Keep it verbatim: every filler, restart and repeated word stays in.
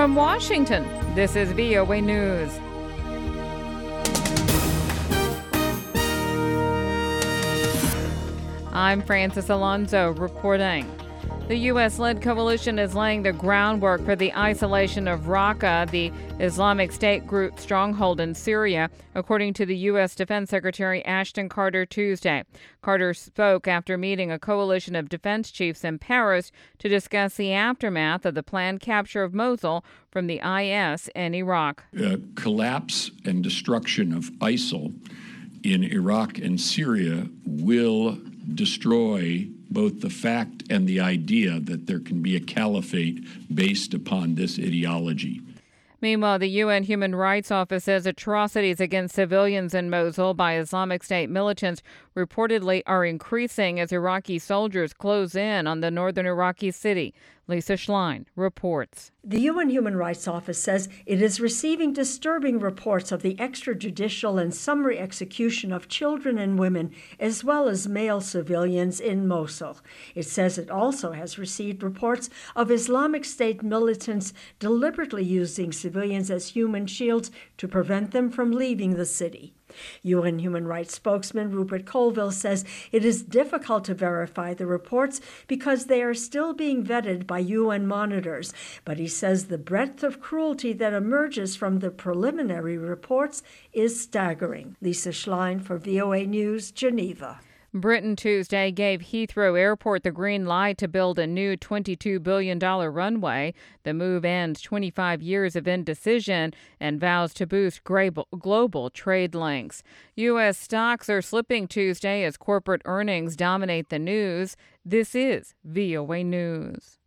From Washington, this is V O A News. I'm Francis Alonso reporting. The U S-led coalition is laying the groundwork for the isolation of Raqqa, the Islamic State group stronghold in Syria, according to the U S. Defense Secretary Ashton Carter Tuesday. Carter spoke after meeting a coalition of defense chiefs in Paris to discuss the aftermath of the planned capture of Mosul from the I S in Iraq. Uh, collapse and destruction of ISIL in Iraq and Syria will destroy both the fact and the idea that there can be a caliphate based upon this ideology. Meanwhile, the U N Human Rights Office says atrocities against civilians in Mosul by Islamic State militants reportedly are increasing as Iraqi soldiers close in on the northern Iraqi city. Lisa Schlein reports. The U N Human Rights Office says it is receiving disturbing reports of the extrajudicial and summary execution of children and women, as well as male civilians in Mosul. It says it also has received reports of Islamic State militants deliberately using civilians as human shields to prevent them from leaving the city. U N Human Rights spokesman Rupert Colville says it is difficult to verify the reports because they are still being vetted by U N monitors, but he says the breadth of cruelty that emerges from the preliminary reports is staggering. Lisa Schlein for V O A News, Geneva. Britain Tuesday gave Heathrow Airport the green light to build a new twenty-two billion dollars runway. The move ends twenty-five years of indecision and vows to boost global trade links. U S stocks are slipping Tuesday as corporate earnings dominate the news. This is V O A News.